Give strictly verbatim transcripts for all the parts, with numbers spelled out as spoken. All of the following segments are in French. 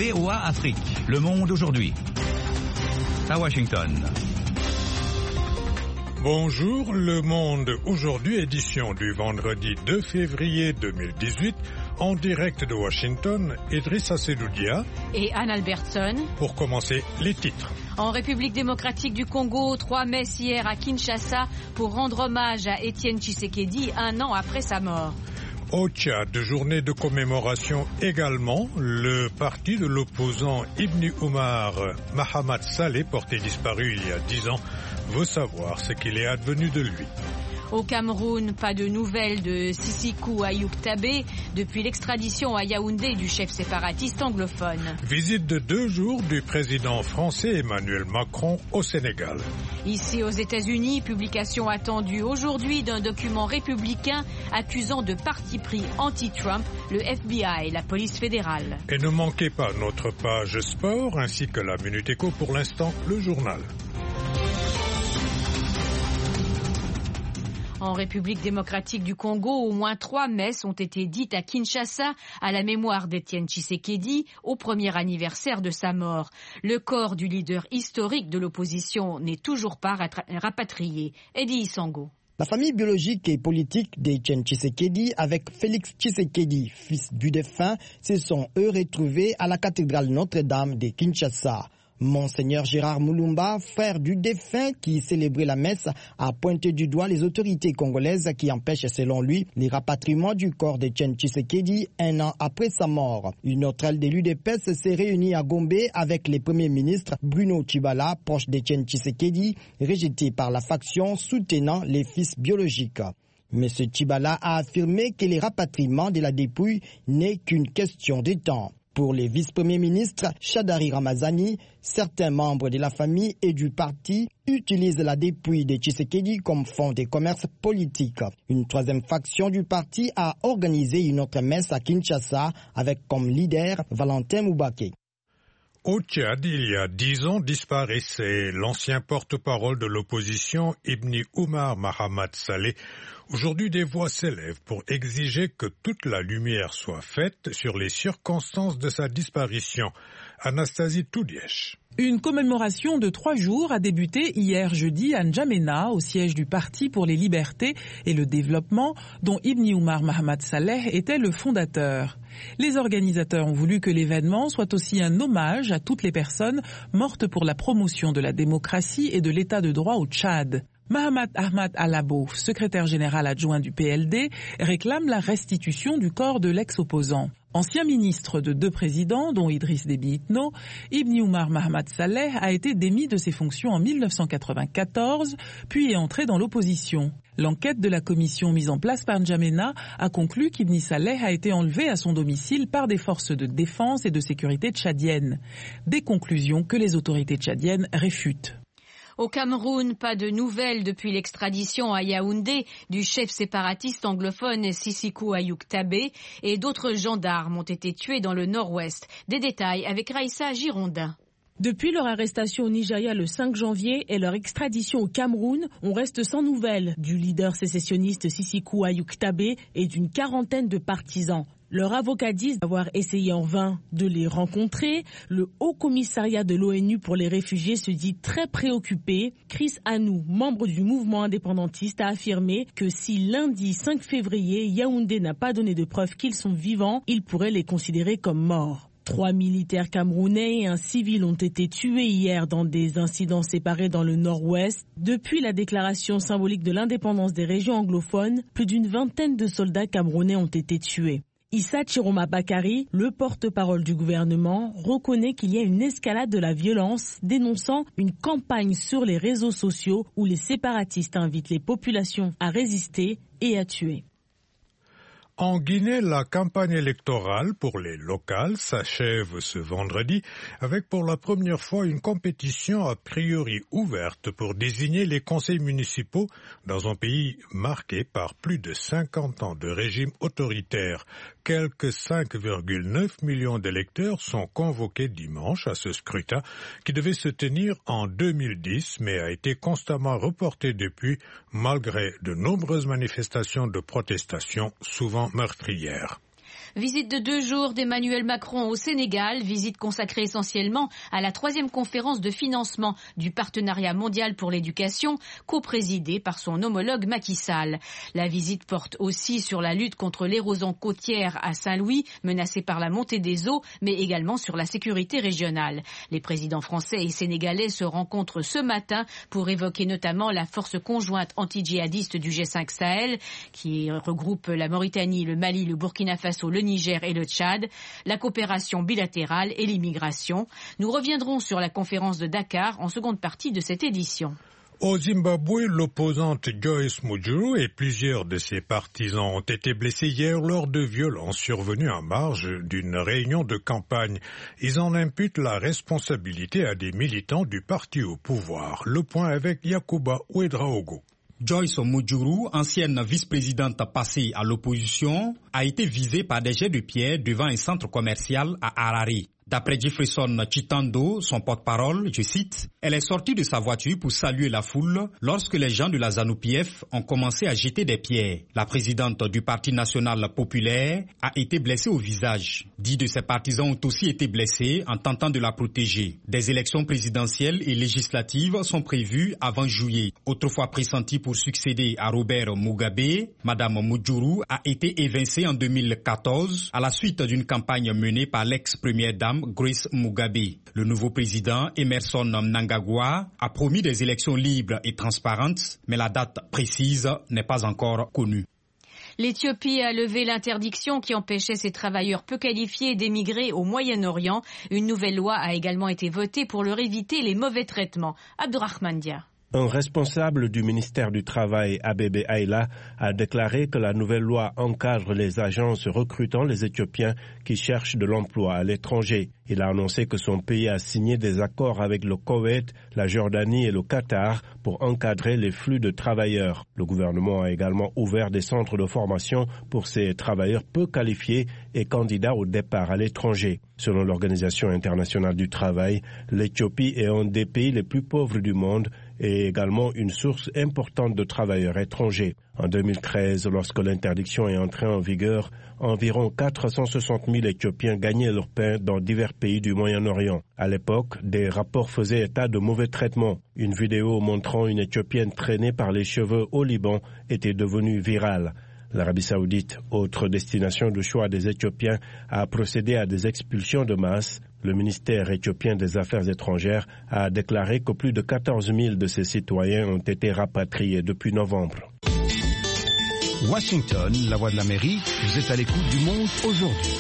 V O A Afrique, Le Monde aujourd'hui. À Washington. Bonjour, Le Monde aujourd'hui, édition du vendredi deux février deux mille dix-huit, en direct de Washington, Idrissa Sedoudia et Anne Albertson. Pour commencer, les titres. En République démocratique du Congo, trois messes hier à Kinshasa pour rendre hommage à Étienne Tshisekedi un an après sa mort. Au Tchad, journée de commémoration également, le parti de l'opposant Ibn Omar Mahamat Saleh, porté disparu il y a dix ans, veut savoir ce qu'il est advenu de lui. Au Cameroun, pas de nouvelles de Sisikou Ayouk Tabé depuis l'extradition à Yaoundé du chef séparatiste anglophone. Visite de deux jours du président français Emmanuel Macron au Sénégal. Ici aux États-Unis, publication attendue aujourd'hui d'un document républicain accusant de parti pris anti-Trump le F B I et la police fédérale. Et ne manquez pas notre page sport ainsi que la Minute Éco, pour l'instant le journal. En République démocratique du Congo, au moins trois messes ont été dites à Kinshasa à la mémoire d'Étienne Tshisekedi au premier anniversaire de sa mort. Le corps du leader historique de l'opposition n'est toujours pas rapatrié. Eddie Isango. La famille biologique et politique d'Étienne Tshisekedi avec Félix Tshisekedi, fils du défunt, se sont eux retrouvés à la cathédrale Notre-Dame de Kinshasa. Monseigneur Gérard Moulumba, frère du défunt qui célébrait la messe, a pointé du doigt les autorités congolaises qui empêchent, selon lui, les rapatriements du corps d'Étienne Tshisekedi un an après sa mort. Une autre aile de l'U D P S s'est réunie à Gombe avec le premier ministre Bruno Tshibala, proche d'Étienne Tshisekedi, rejeté par la faction soutenant les fils biologiques. M. Tshibala a affirmé que les rapatriements de la dépouille n'est qu'une question de temps. Pour les vice-premiers ministres Shadari Ramazani, certains membres de la famille et du parti utilisent la dépouille de Tshisekedi comme fonds de commerce politique. Une troisième faction du parti a organisé une autre messe à Kinshasa avec comme leader Valentin Moubake. Au Tchad, il y a dix ans, disparaissait l'ancien porte-parole de l'opposition Ibn Omar Mahamat Saleh. Aujourd'hui, des voix s'élèvent pour exiger que toute la lumière soit faite sur les circonstances de sa disparition. Anastasie Toudièche. Une commémoration de trois jours a débuté hier jeudi à N'Djamena, au siège du Parti pour les libertés et le développement, dont Ibn Omar Mahamat Saleh était le fondateur. Les organisateurs ont voulu que l'événement soit aussi un hommage à toutes les personnes mortes pour la promotion de la démocratie et de l'état de droit au Tchad. Mahamat Ahmad Alabo, secrétaire général adjoint du P L D, réclame la restitution du corps de l'ex-opposant. Ancien ministre de deux présidents, dont Idriss Déby Itno, Ibn Omar Mahamat Saleh a été démis de ses fonctions en mille neuf cent quatre-vingt-quatorze, puis est entré dans l'opposition. L'enquête de la commission mise en place par N'Djamena a conclu qu'Ibn Saleh a été enlevé à son domicile par des forces de défense et de sécurité tchadiennes. Des conclusions que les autorités tchadiennes réfutent. Au Cameroun, pas de nouvelles depuis l'extradition à Yaoundé du chef séparatiste anglophone Sisikou Ayouk Tabé, et d'autres gendarmes ont été tués dans le nord-ouest. Des détails avec Raïssa Girondin. Depuis leur arrestation au Nigeria le cinq janvier et leur extradition au Cameroun, on reste sans nouvelles du leader sécessionniste Sisikou Ayouk Tabé et d'une quarantaine de partisans. Leurs avocats disent avoir essayé en vain de les rencontrer. Le Haut Commissariat de l'ONU pour les réfugiés se dit très préoccupé. Chris Anou, membre du mouvement indépendantiste, a affirmé que si lundi cinq février, Yaoundé n'a pas donné de preuves qu'ils sont vivants, il pourrait les considérer comme morts. Trois militaires camerounais et un civil ont été tués hier dans des incidents séparés dans le nord-ouest. Depuis la déclaration symbolique de l'indépendance des régions anglophones, plus d'une vingtaine de soldats camerounais ont été tués. Issa Chiroma Bakari, le porte-parole du gouvernement, reconnaît qu'il y a une escalade de la violence, dénonçant une campagne sur les réseaux sociaux où les séparatistes invitent les populations à résister et à tuer. En Guinée, la campagne électorale pour les locales s'achève ce vendredi avec pour la première fois une compétition a priori ouverte pour désigner les conseils municipaux dans un pays marqué par plus de cinquante ans de régime autoritaire. Quelques cinq virgule neuf millions d'électeurs sont convoqués dimanche à ce scrutin qui devait se tenir en deux mille dix mais a été constamment reporté depuis malgré de nombreuses manifestations de protestation souvent meurtrières. Visite de deux jours d'Emmanuel Macron au Sénégal, visite consacrée essentiellement à la troisième conférence de financement du partenariat mondial pour l'éducation, coprésidée par son homologue Macky Sall. La visite porte aussi sur la lutte contre l'érosion côtière à Saint-Louis, menacée par la montée des eaux, mais également sur la sécurité régionale. Les présidents français et sénégalais se rencontrent ce matin pour évoquer notamment la force conjointe anti-djihadiste du G cinq Sahel, qui regroupe la Mauritanie, le Mali, le Burkina Faso, le Niger et le Tchad, la coopération bilatérale et l'immigration. Nous reviendrons sur la conférence de Dakar en seconde partie de cette édition. Au Zimbabwe, l'opposante Joyce Mujuru et plusieurs de ses partisans ont été blessés hier lors de violences survenues en marge d'une réunion de campagne. Ils en imputent la responsabilité à des militants du parti au pouvoir. Le point avec Yakuba Ouedraogo. Joyce Mujuru, ancienne vice-présidente passée à l'opposition, a été visée par des jets de pierre devant un centre commercial à Harare. D'après Jefferson Chitando, son porte-parole, je cite, « Elle est sortie de sa voiture pour saluer la foule lorsque les gens de la ZANU-P F ont commencé à jeter des pierres. La présidente du Parti national populaire a été blessée au visage. Dix de ses partisans ont aussi été blessés en tentant de la protéger. Des élections présidentielles et législatives sont prévues avant juillet. Autrefois pressentie pour succéder à Robert Mugabe, Madame Mujuru a été évincée en deux mille quatorze à la suite d'une campagne menée par l'ex-première dame Grace Mugabe. Le nouveau président, Emerson Mnangagwa, a promis des élections libres et transparentes, mais la date précise n'est pas encore connue. L'Éthiopie a levé l'interdiction qui empêchait ses travailleurs peu qualifiés d'émigrer au Moyen-Orient. Une nouvelle loi a également été votée pour leur éviter les mauvais traitements. Abdurrahman Dia. Un responsable du ministère du Travail, Abebe Haïla, a déclaré que la nouvelle loi encadre les agences recrutant les Éthiopiens qui cherchent de l'emploi à l'étranger. Il a annoncé que son pays a signé des accords avec le Koweït, la Jordanie et le Qatar pour encadrer les flux de travailleurs. Le gouvernement a également ouvert des centres de formation pour ces travailleurs peu qualifiés et candidats au départ à l'étranger. Selon l'Organisation internationale du travail, l'Éthiopie est un des pays les plus pauvres du monde et également une source importante de travailleurs étrangers. En deux mille treize, lorsque l'interdiction est entrée en vigueur, environ quatre cent soixante mille Éthiopiens gagnaient leur pain dans divers pays du Moyen-Orient. À l'époque, des rapports faisaient état de mauvais traitements. Une vidéo montrant une Éthiopienne traînée par les cheveux au Liban était devenue virale. L'Arabie Saoudite, autre destination de choix des Éthiopiens, a procédé à des expulsions de masse. Le ministère éthiopien des Affaires étrangères a déclaré que plus de quatorze mille de ses citoyens ont été rapatriés depuis novembre. Washington, la voix de l'Amérique, vous êtes à l'écoute du monde aujourd'hui.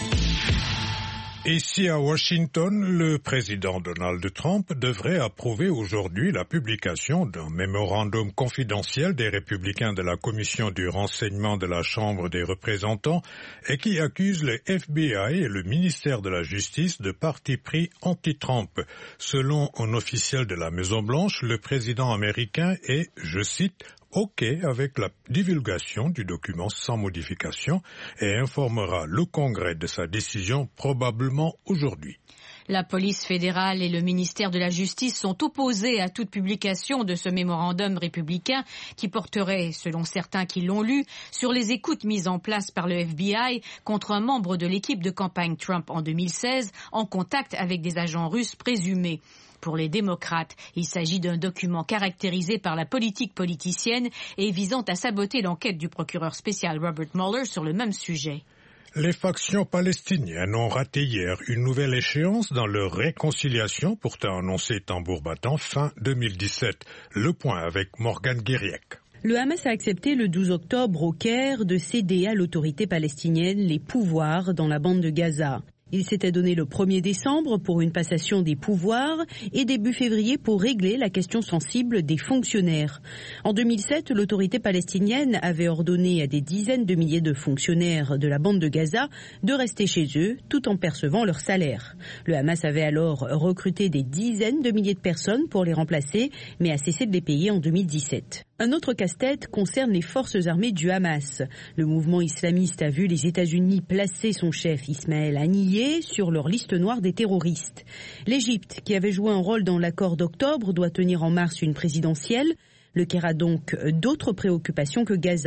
Ici à Washington, le président Donald Trump devrait approuver aujourd'hui la publication d'un mémorandum confidentiel des républicains de la Commission du renseignement de la Chambre des représentants et qui accuse le F B I et le ministère de la Justice de parti pris anti-Trump. Selon un officiel de la Maison-Blanche, le président américain est, je cite, OK avec la divulgation du document sans modification et informera le Congrès de sa décision probablement aujourd'hui. La police fédérale et le ministère de la Justice sont opposés à toute publication de ce mémorandum républicain qui porterait, selon certains qui l'ont lu, sur les écoutes mises en place par le F B I contre un membre de l'équipe de campagne Trump en deux mille seize en contact avec des agents russes présumés. Pour les démocrates, il s'agit d'un document caractérisé par la politique politicienne et visant à saboter l'enquête du procureur spécial Robert Mueller sur le même sujet. Les factions palestiniennes ont raté hier une nouvelle échéance dans leur réconciliation, pourtant annoncée tambour battant fin deux mille dix-sept. Le point avec Morgane Guériec. Le Hamas a accepté le douze octobre au Caire de céder à l'autorité palestinienne les pouvoirs dans la bande de Gaza. Il s'était donné le premier décembre pour une passation des pouvoirs et début février pour régler la question sensible des fonctionnaires. En deux mille sept, l'autorité palestinienne avait ordonné à des dizaines de milliers de fonctionnaires de la bande de Gaza de rester chez eux tout en percevant leur salaire. Le Hamas avait alors recruté des dizaines de milliers de personnes pour les remplacer, mais a cessé de les payer en deux mille dix-sept. Un autre casse-tête concerne les forces armées du Hamas. Le mouvement islamiste a vu les États-Unis placer son chef Ismaël Haniyeh sur leur liste noire des terroristes. L'Égypte, qui avait joué un rôle dans l'accord d'octobre, doit tenir en mars une présidentielle. Le Caire a donc d'autres préoccupations que Gaza.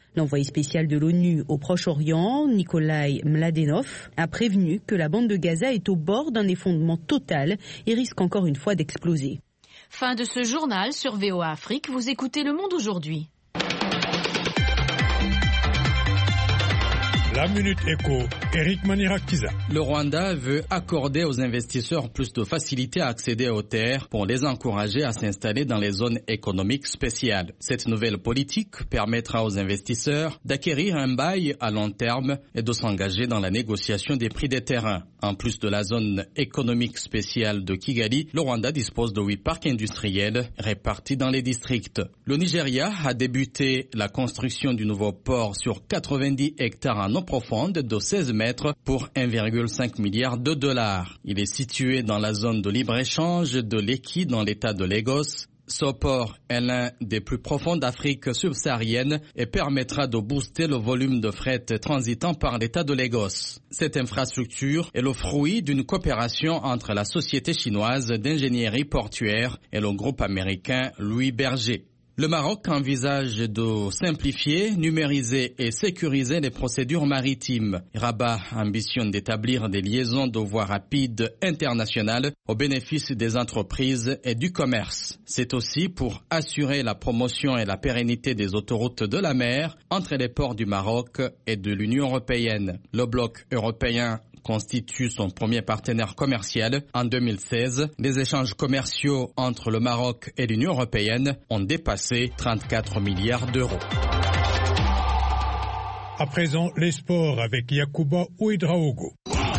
L'envoyé spécial de l'ONU au Proche-Orient, Nikolai Mladenov, a prévenu que la bande de Gaza est au bord d'un effondrement total et risque encore une fois d'exploser. Fin de ce journal sur V O A Afrique. Vous écoutez Le Monde aujourd'hui. La Minute Éco, Eric Manirakiza. Le Rwanda veut accorder aux investisseurs plus de facilité à accéder aux terres pour les encourager à s'installer dans les zones économiques spéciales. Cette nouvelle politique permettra aux investisseurs d'acquérir un bail à long terme et de s'engager dans la négociation des prix des terrains. En plus de la zone économique spéciale de Kigali, le Rwanda dispose de huit parcs industriels répartis dans les districts. Le Nigeria a débuté la construction du nouveau port sur quatre-vingt-dix hectares en eau profonde de seize mètres pour un virgule cinq milliard de dollars. Il est situé dans la zone de libre-échange de Lekki dans l'état de Lagos. Ce port est l'un des plus profonds d'Afrique subsaharienne et permettra de booster le volume de fret transitant par l'état de Lagos. Cette infrastructure est le fruit d'une coopération entre la société chinoise d'ingénierie portuaire et le groupe américain Louis Berger. Le Maroc envisage de simplifier, numériser et sécuriser les procédures maritimes. Rabat ambitionne d'établir des liaisons de voies rapides internationales au bénéfice des entreprises et du commerce. C'est aussi pour assurer la promotion et la pérennité des autoroutes de la mer entre les ports du Maroc et de l'Union européenne. Le bloc européen constitue son premier partenaire commercial. En deux mille seize, les échanges commerciaux entre le Maroc et l'Union européenne ont dépassé trente-quatre milliards d'euros. À présent, les sports avec Yacouba Ouedraogo.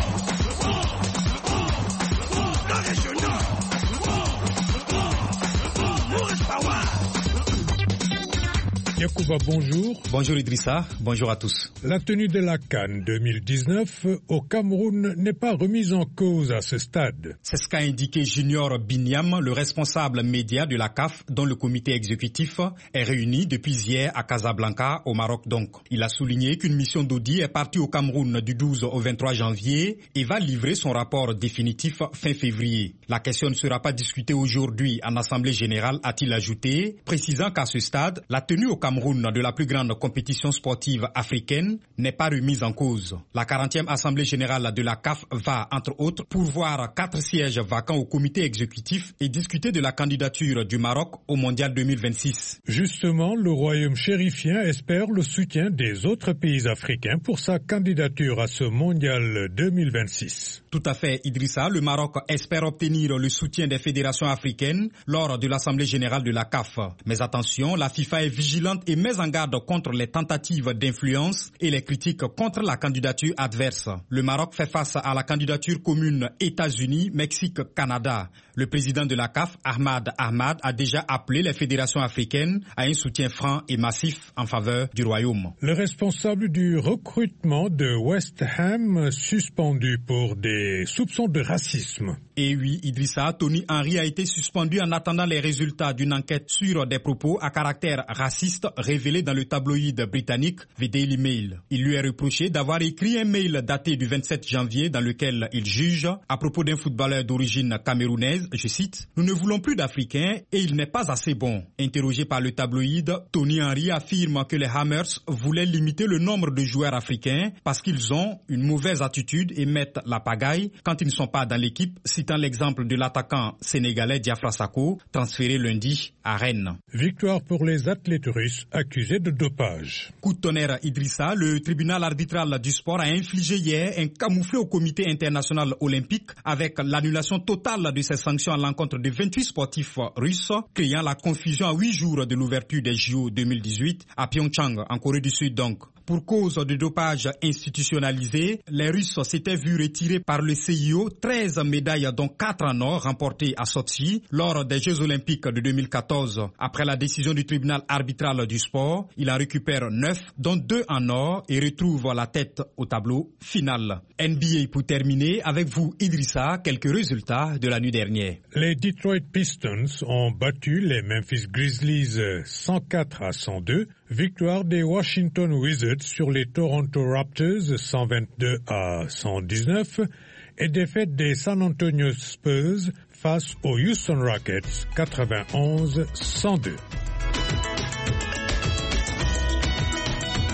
Yacouba, bonjour. Bonjour Idrissa, bonjour à tous. La tenue de la CAN deux mille dix-neuf au Cameroun n'est pas remise en cause à ce stade. C'est ce qu'a indiqué Junior Binyam, le responsable média de la C A F, dont le comité exécutif est réuni depuis hier à Casablanca, au Maroc donc. Il a souligné qu'une mission d'audit est partie au Cameroun du douze au vingt-trois janvier et va livrer son rapport définitif fin février. La question ne sera pas discutée aujourd'hui en Assemblée générale, a-t-il ajouté, précisant qu'à ce stade, la tenue au Cameroun de la plus grande compétition sportive africaine n'est pas remise en cause. La quarantième Assemblée générale de la C A F va, entre autres, pourvoir quatre sièges vacants au comité exécutif et discuter de la candidature du Maroc au Mondial deux mille vingt-six. Justement, le royaume chérifien espère le soutien des autres pays africains pour sa candidature à ce Mondial deux mille vingt-six. Tout à fait, Idrissa. Le Maroc espère obtenir le soutien des fédérations africaines lors de l'Assemblée générale de la C A F. Mais attention, la FIFA est vigilante et met en garde contre les tentatives d'influence et les critiques contre la candidature adverse. Le Maroc fait face à la candidature commune États-Unis, Mexique, Canada. Le président de la C A F, Ahmad Ahmad, a déjà appelé les fédérations africaines à un soutien franc et massif en faveur du royaume. Le responsable du recrutement de West Ham suspendu pour des soupçons de racisme. Et oui, Idrissa, Tony Henry a été suspendu en attendant les résultats d'une enquête sur des propos à caractère raciste révélés dans le tabloïd britannique The Daily Mail. Il lui est reproché d'avoir écrit un mail daté du vingt-sept janvier dans lequel il juge à propos d'un footballeur d'origine camerounaise, je cite, « Nous ne voulons plus d'Africains et il n'est pas assez bon ». Interrogé par le tabloïd, Tony Henry affirme que les Hammers voulaient limiter le nombre de joueurs africains parce qu'ils ont une mauvaise attitude et mettent la pagaille quand ils ne sont pas dans l'équipe, citant l'exemple de l'attaquant sénégalais Diafra Sakho, transféré lundi à Rennes. Victoire pour les athlètes russes accusés de dopage. Coup de tonnerre, Idrissa, le tribunal arbitral du sport a infligé hier un camouflet au comité international olympique avec l'annulation totale de ses sanctions à l'encontre de vingt-huit sportifs russes, créant la confusion à huit jours de l'ouverture des J O deux mille dix-huit à Pyeongchang, en Corée du Sud donc. Pour cause de dopage institutionnalisé, les Russes s'étaient vus retirer par le C I O treize médailles dont quatre en or remportées à Sochi lors des Jeux Olympiques de deux mille quatorze. Après la décision du tribunal arbitral du sport, il en récupère neuf, dont deux en or et retrouve la tête au tableau final. N B A pour terminer, avec vous Idrissa, quelques résultats de la nuit dernière. Les Detroit Pistons ont battu les Memphis Grizzlies cent quatre à cent deux. Victoire des Washington Wizards sur les Toronto Raptors cent vingt-deux à cent dix-neuf et défaite des San Antonio Spurs face aux Houston Rockets quatre-vingt-onze à cent deux.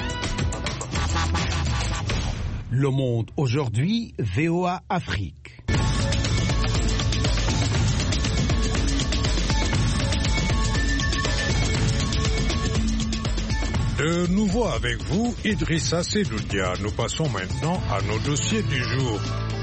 Le Monde aujourd'hui, V O A Afrique. De nouveau avec vous, Idrissa Seloudia. Nous passons maintenant à nos dossiers du jour.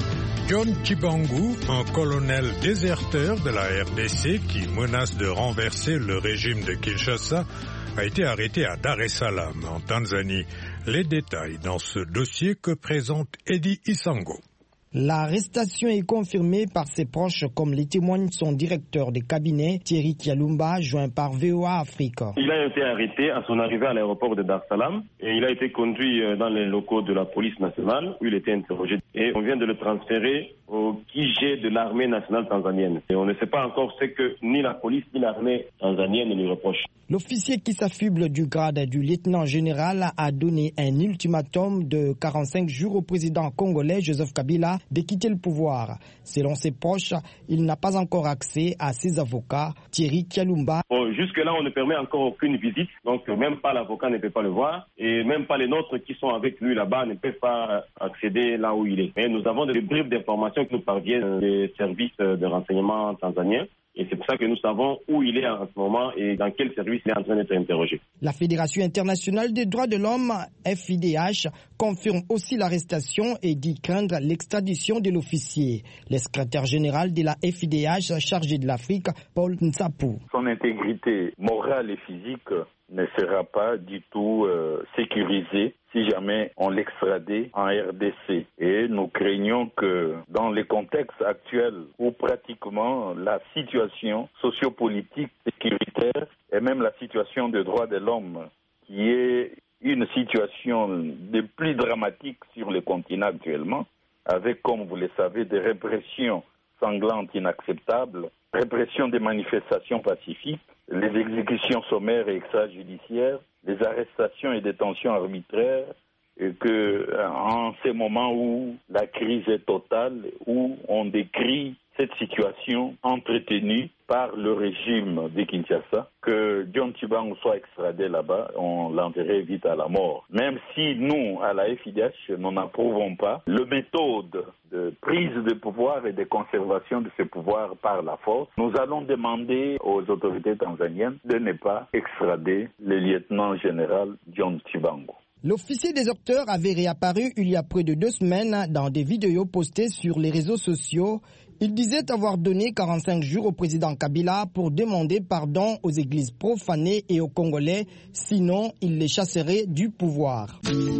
John Tshibangou, un colonel déserteur de la R D C qui menace de renverser le régime de Kinshasa, a été arrêté à Dar es Salaam, en Tanzanie. Les détails dans ce dossier que présente Eddie Isango. L'arrestation est confirmée par ses proches, comme les témoigne son directeur de cabinet, Thierry Kialumba, joint par V O A Afrique. Il a été arrêté à son arrivée à l'aéroport de Dar es Salaam et il a été conduit dans les locaux de la police nationale où il était interrogé. Et on vient de le transférer au Q G de l'armée nationale tanzanienne. Et on ne sait pas encore ce que ni la police ni l'armée tanzanienne lui reprochent. L'officier qui s'affuble du grade du lieutenant général a donné un ultimatum de quarante-cinq jours au président congolais Joseph Kabila de quitter le pouvoir. Selon ses proches, il n'a pas encore accès à ses avocats. Thierry Kialumba. Bon, jusque-là, on ne permet encore aucune visite, donc même pas l'avocat ne peut pas le voir et même pas les nôtres qui sont avec lui là-bas ne peuvent pas accéder là où il est. Mais nous avons des bribes d'informations qui nous parviennent des services de renseignement tanzaniens. Et c'est pour ça que nous savons où il est en ce moment et dans quel service il est en train d'être interrogé. La Fédération internationale des droits de l'homme, F I D H, confirme aussi l'arrestation et dit craindre l'extradition de l'officier. Le secrétaire général de la F I D H chargé de l'Afrique, Paul Nsapou. Son intégrité morale et physique ne sera pas du tout euh, sécurisée si jamais on l'extradait en R D C. Et nous craignons que dans les contextes actuels où pratiquement la situation sociopolitique, sécuritaire et même la situation des droits de l'homme, qui est une situation des plus dramatiques sur le continent actuellement, avec, comme vous le savez, des répressions sanglantes inacceptables, répression des manifestations pacifiques, les exécutions sommaires et extrajudiciaires, les arrestations et détentions arbitraires, et que en ces moments où la crise est totale, où on décrit cette situation entretenue par le régime de Kinshasa, que John Tshibangou soit extradé là-bas, on l'enverrait vite à la mort. Même si nous, à la F I D H, nous n'approuvons pas la méthode de prise de pouvoir et de conservation de ce pouvoir par la force, nous allons demander aux autorités tanzaniennes de ne pas extrader le lieutenant général John Tshibangou. L'officier déserteur avait réapparu il y a près de deux semaines dans des vidéos postées sur les réseaux sociaux. Il disait avoir donné quarante-cinq jours au président Kabila pour demander pardon aux églises profanées et aux Congolais, sinon il les chasserait du pouvoir.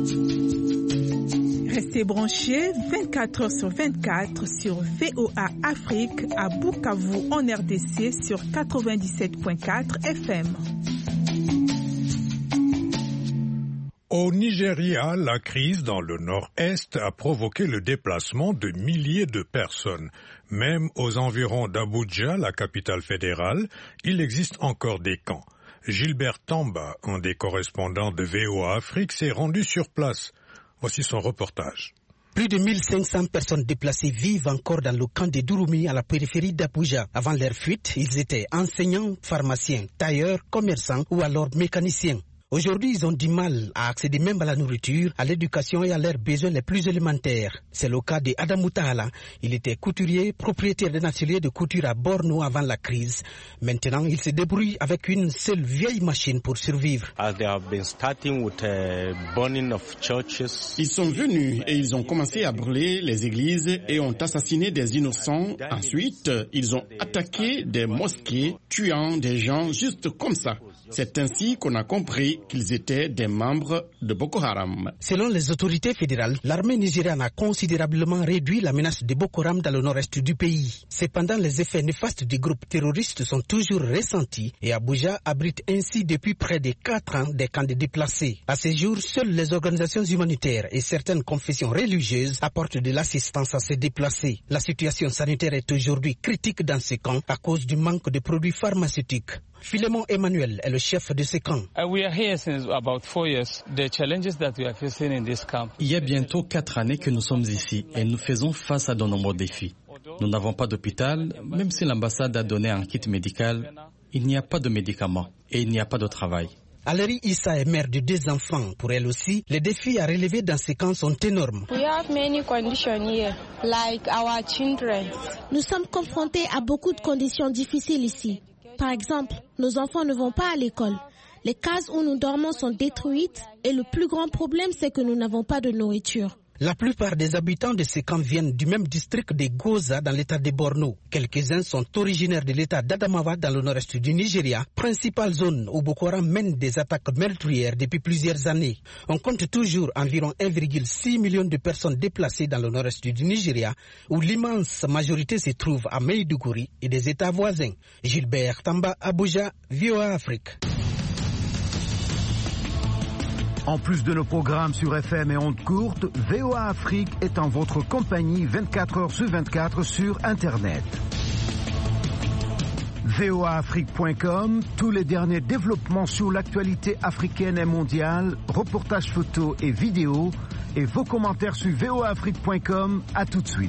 Restez branchés vingt-quatre heures sur vingt-quatre sur V O A Afrique à Bukavu en R D C sur quatre-vingt-dix-sept virgule quatre F M. Au Nigeria, la crise dans le nord-est a provoqué le déplacement de milliers de personnes. Même aux environs d'Abuja, la capitale fédérale, il existe encore des camps. Gilbert Tamba, un des correspondants de V O A Afrique, s'est rendu sur place. Voici son reportage. Plus de mille cinq cents personnes déplacées vivent encore dans le camp de Durumi à la périphérie d'Abuja. Avant leur fuite, ils étaient enseignants, pharmaciens, tailleurs, commerçants ou alors mécaniciens. Aujourd'hui, ils ont du mal à accéder même à la nourriture, à l'éducation et à leurs besoins les plus élémentaires. C'est le cas de Adamu Tahala. Il était couturier, propriétaire d'un atelier de couture à Borno avant la crise. Maintenant, il se débrouille avec une seule vieille machine pour survivre. Ils sont venus et ils ont commencé à brûler les églises et ont assassiné des innocents. Ensuite, ils ont attaqué des mosquées, tuant des gens juste comme ça. C'est ainsi qu'on a compris qu'ils étaient des membres de Boko Haram. Selon les autorités fédérales, l'armée nigériane a considérablement réduit la menace de Boko Haram dans le nord-est du pays. Cependant, les effets néfastes des groupes terroristes sont toujours ressentis et Abuja abrite ainsi depuis près de quatre ans des camps de déplacés. À ce jour, seules les organisations humanitaires et certaines confessions religieuses apportent de l'assistance à ces déplacés. La situation sanitaire est aujourd'hui critique dans ces camps à cause du manque de produits pharmaceutiques. Philemon Emmanuel est le chef de ce camp. Il y a bientôt quatre années que nous sommes ici et nous faisons face à de nombreux défis. Nous n'avons pas d'hôpital, même si l'ambassade a donné un kit médical, il n'y a pas de médicaments et il n'y a pas de travail. Aleri Issa est mère de deux enfants. Pour elle aussi, les défis à relever dans ces camps sont énormes. We have many conditions here, like our children. Nous sommes confrontés à beaucoup de conditions difficiles ici. Par exemple, nos enfants ne vont pas à l'école. Les cases où nous dormons sont détruites et le plus grand problème, c'est que nous n'avons pas de nourriture. La plupart des habitants de ces camps viennent du même district de Goza dans l'état de Borno. Quelques-uns sont originaires de l'état d'Adamawa dans le nord-est du Nigeria, principale zone où Boko Haram mène des attaques meurtrières depuis plusieurs années. On compte toujours environ un virgule six million de personnes déplacées dans le nord-est du Nigeria, où l'immense majorité se trouve à Maiduguri et des états voisins. Gilbert Tamba, Abuja, V O A Afrique. En plus de nos programmes sur F M et ondes courtes, V O A Afrique est en votre compagnie vingt-quatre heures sur vingt-quatre sur Internet. V O A Afrique point com, tous les derniers développements sur l'actualité africaine et mondiale, reportages photos et vidéos, et vos commentaires sur V O A Afrique point com. À tout de suite.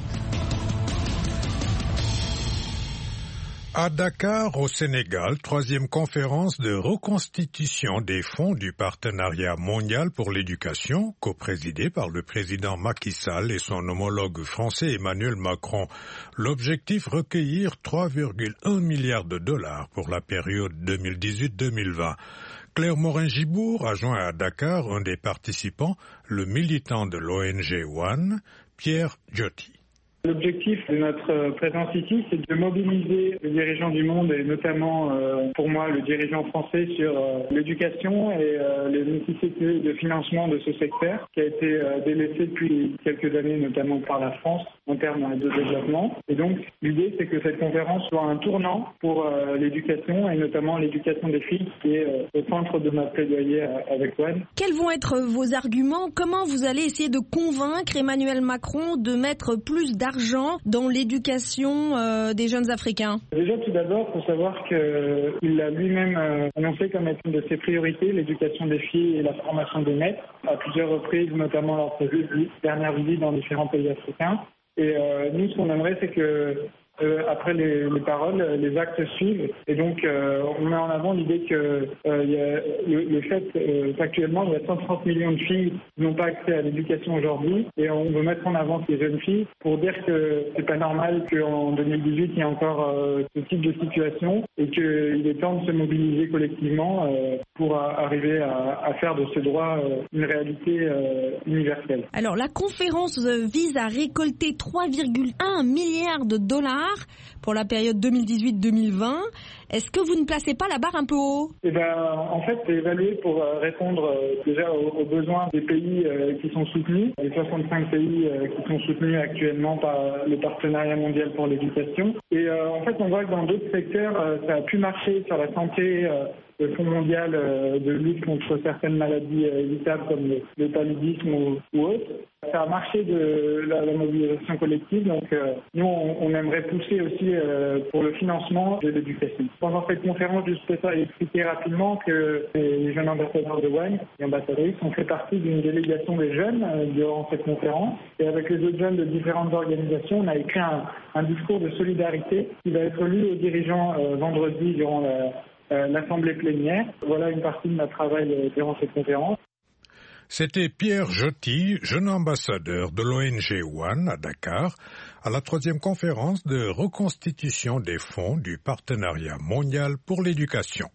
À Dakar, au Sénégal, troisième conférence de reconstitution des fonds du partenariat mondial pour l'éducation, coprésidée par le président Macky Sall et son homologue français Emmanuel Macron. L'objectif, recueillir trois virgule un milliards de dollars pour la période deux mille dix-huit deux mille vingt. Claire Morin-Gibour a joint à Dakar un des participants, le militant de l'O N G One, Pierre Djoti. L'objectif de notre présence ici, c'est de mobiliser les dirigeants du monde et notamment, euh, pour moi, le dirigeant français sur euh, l'éducation et euh, les nécessités de financement de ce secteur qui a été euh, délaissé depuis quelques années, notamment par la France, en termes de développement. Et donc, l'idée, c'est que cette conférence soit un tournant pour euh, l'éducation et notamment l'éducation des filles qui est euh, au centre de notre plaidoyer avec One. Quels vont être vos arguments? Comment vous allez essayer de convaincre Emmanuel Macron de mettre plus d'argent dans l'éducation euh, des jeunes Africains? Déjà, tout d'abord, il faut savoir qu'il a lui-même euh, annoncé comme étant une de ses priorités l'éducation des filles et la formation des maîtres, à plusieurs reprises, notamment lors de ses dernières visites dans différents pays africains. Et euh, nous, ce qu'on aimerait, c'est que Euh, après les, les paroles, les actes suivent. Et donc, euh, on met en avant l'idée que euh, y a le, le fait euh, qu'actuellement, il y a cent trente millions de filles qui n'ont pas accès à l'éducation aujourd'hui. Et on veut mettre en avant ces jeunes filles pour dire que c'est pas normal qu'en deux mille dix-huit, il y ait encore euh, ce type de situation et qu'il est temps de se mobiliser collectivement euh, pour a, arriver à, à faire de ce droit euh, une réalité euh, universelle. Alors, la conférence vise à récolter trois virgule un milliards de dollars pour la période deux mille dix-huit deux mille vingt. Est-ce que vous ne placez pas la barre un peu haut? Eh ben, en fait, c'est évalué pour euh, répondre euh, déjà aux, aux besoins des pays euh, qui sont soutenus, les soixante-cinq pays euh, qui sont soutenus actuellement par le partenariat mondial pour l'éducation. Et euh, en fait, on voit que dans d'autres secteurs, euh, ça a pu marcher sur la santé. Euh, le Fonds mondial euh, de lutte contre certaines maladies euh, évitables comme le, le paludisme ou, ou autre. Ça a marché de la, la mobilisation collective, donc euh, nous on, on aimerait pousser aussi euh, pour le financement de l'éducation. Pendant cette conférence, je souhaiterais expliquer rapidement que les jeunes ambassadeurs de One et ambassadrices ont fait partie d'une délégation des jeunes euh, durant cette conférence. Et avec les autres jeunes de différentes organisations, on a écrit un, un discours de solidarité qui va être lu aux dirigeants euh, vendredi durant la Euh, l'Assemblée plénière. Voilà une partie de notre travail euh, durant cette conférence. C'était Pierre Djoti, jeune ambassadeur de l'O N G One à Dakar, à la troisième conférence de reconstitution des fonds du partenariat mondial pour l'éducation.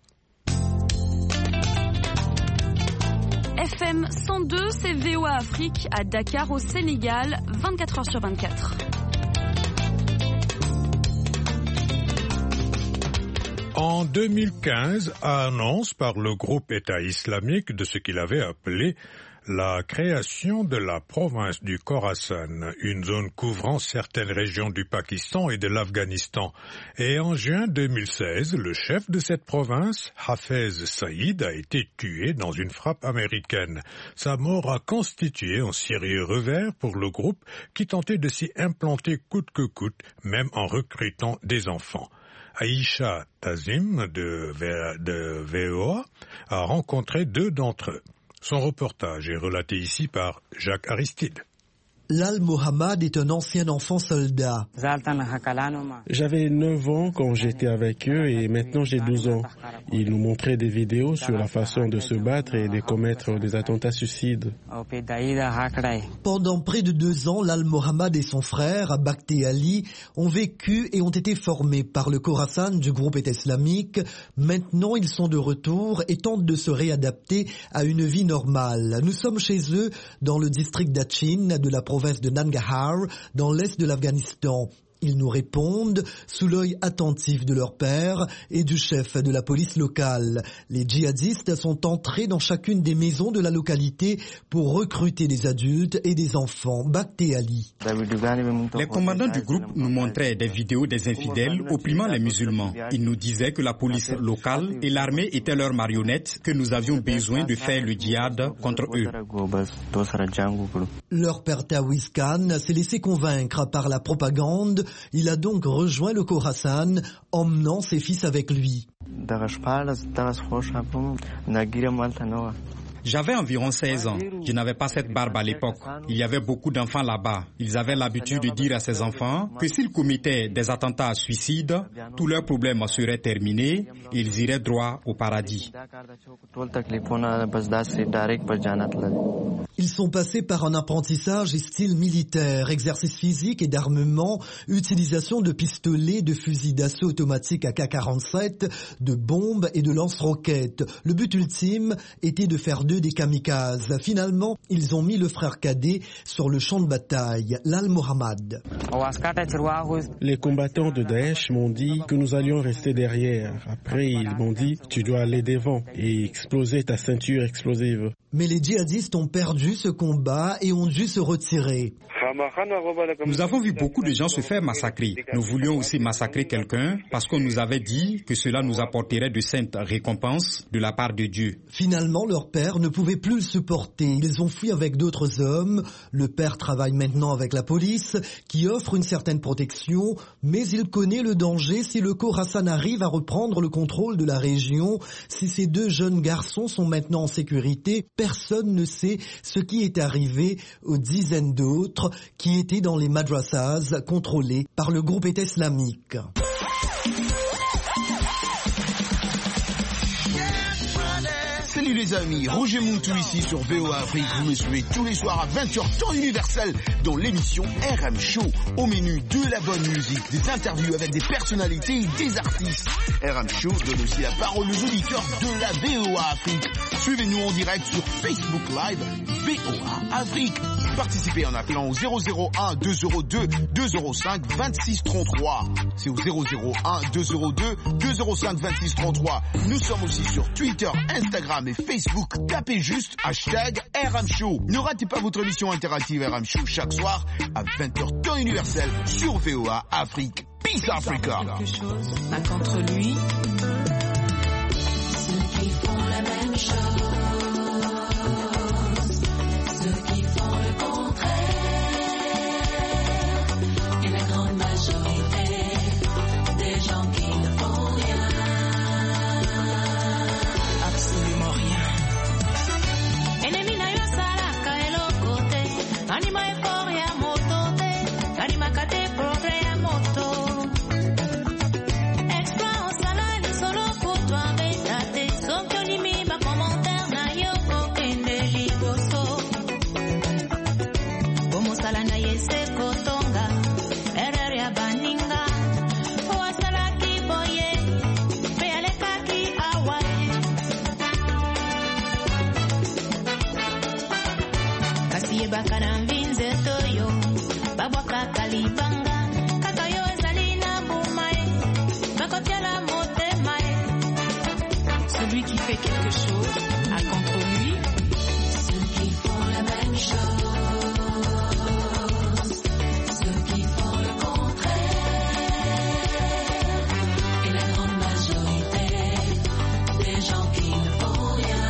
F M cent deux, c'est V O A Afrique à Dakar au Sénégal, vingt-quatre heures sur vingt-quatre. En deux mille quinze, annonce par le groupe État islamique de ce qu'il avait appelé la création de la province du Khorasan, une zone couvrant certaines régions du Pakistan et de l'Afghanistan. Et en juin deux mille seize, le chef de cette province, Hafez Saïd, a été tué dans une frappe américaine. Sa mort a constitué un sérieux revers pour le groupe qui tentait de s'y implanter coûte que coûte, même en recrutant des enfants. Aïcha Tazim de, de V O A a rencontré deux d'entre eux. Son reportage est relaté ici par Jacques Aristide. Lal Mohammad est un ancien enfant soldat. J'avais neuf ans quand j'étais avec eux et maintenant j'ai douze ans. Ils nous montraient des vidéos sur la façon de se battre et de commettre des attentats suicides. Pendant près de deux ans, Lal Mohammad et son frère, Bakhti Ali, ont vécu et ont été formés par le Khorasan du groupe État islamique. Maintenant, ils sont de retour et tentent de se réadapter à une vie normale. Nous sommes chez eux dans le district d'Achin de la province de Nangarhar, dans l'est de l'Afghanistan. Ils nous répondent sous l'œil attentif de leur père et du chef de la police locale. Les djihadistes sont entrés dans chacune des maisons de la localité pour recruter des adultes et des enfants. Bakhti Ali. Les commandants du groupe nous montraient des vidéos des infidèles opprimant les musulmans. Ils nous disaient que la police locale et l'armée étaient leurs marionnettes, que nous avions besoin de faire le djihad contre eux. Leur père Tawiz Khan s'est laissé convaincre par la propagande. Il a donc rejoint le Khorasan, emmenant ses fils avec lui. J'avais environ seize ans. Je n'avais pas cette barbe à l'époque. Il y avait beaucoup d'enfants là-bas. Ils avaient l'habitude de dire à ces enfants que s'ils commettaient des attentats à suicide, tous leurs problèmes seraient terminés et ils iraient droit au paradis. Ils sont passés par un apprentissage style militaire, exercice physique et d'armement, utilisation de pistolets, de fusils d'assaut automatiques A K quarante-sept, de bombes et de lance-roquettes. Le but ultime était de faire d'eux des kamikazes. Finalement, ils ont mis le frère cadet sur le champ de bataille, Lal Mohammad. Les combattants de Daesh m'ont dit que nous allions rester derrière. Après, ils m'ont dit « tu dois aller devant et exploser ta ceinture explosive ». Mais les djihadistes ont perdu ce combat et ont dû se retirer. Nous avons vu beaucoup de gens se faire massacrer. Nous voulions aussi massacrer quelqu'un parce qu'on nous avait dit que cela nous apporterait de saintes récompenses de la part de Dieu. Finalement, leur père ne pouvait plus le supporter. Ils ont fui avec d'autres hommes. Le père travaille maintenant avec la police qui offre une certaine protection, mais il connaît le danger si le Khorasan arrive à reprendre le contrôle de la région. Si ces deux jeunes garçons sont maintenant en sécurité, personne ne sait ce qui est arrivé aux dizaines d'autres qui étaient dans les madrasas contrôlés par le groupe État islamique. Salut les amis, Roger Mountou ici sur V O A Afrique. Vous me suivez tous les soirs à vingt heures temps universel dans l'émission R M Show. Au menu de la bonne musique, des interviews avec des personnalités et des artistes. R M Show donne aussi la parole aux auditeurs de la V O A Afrique. Suivez-nous en direct sur Facebook Live V O A Afrique. Participez en appelant au zéro zéro un deux zéro deux deux zéro cinq vingt-six trente-trois. C'est au zéro zéro un deux zéro deux deux zéro cinq vingt-six trente-trois. Nous sommes aussi sur Twitter, Instagram et Facebook. Tapez juste hashtag R M Show. Ne ratez pas votre émission interactive R M Show chaque soir à vingt heures temps universel sur V O A Afrique. Peace Africa. Quelque chose n'a contre lui. Ceux qui font la même chose. Ceux qui font le contraire. Et la grande majorité des gens qui ne font rien. Absolument rien. Ennemi na yo salaka elokote. Anima euphoria motote. Anima kate progrès ya moto. Exploit au salade solo pour toi bétate. Sauf que limi ma commentaire na yo kokende liboso. Bomo sala na yese kotonga. Erreur ya baninga. Wasala ki boye. Peale kaki awaye. Kasiye bakana mvinze toyo. Babwaka kalibanga. Kakayo ezali na bumae. Bakotiala motemae. Celui qui fait quelque chose a contre lui ceux qui font la même chose. Ceux qui font le contraire. Et la grande majorité des gens qui ne font rien.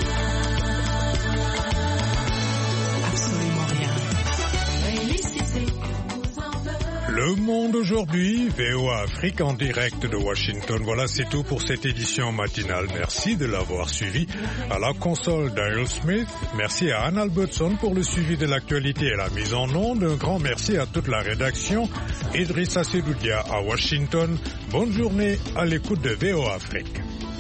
Absolument rien. Et ici c'est que vous en veut. Le monde monde aujourd'hui, V O A Afrique en direct de Washington. Voilà, c'est tout pour cette édition matinale. Merci de l'avoir suivi. À la console, Daryl Smith. Merci à Anne Albertson pour le suivi de l'actualité et la mise en onde. Un grand merci à toute la rédaction. Idrissa Sedoudia à Washington. Bonne journée à l'écoute de V O A Afrique.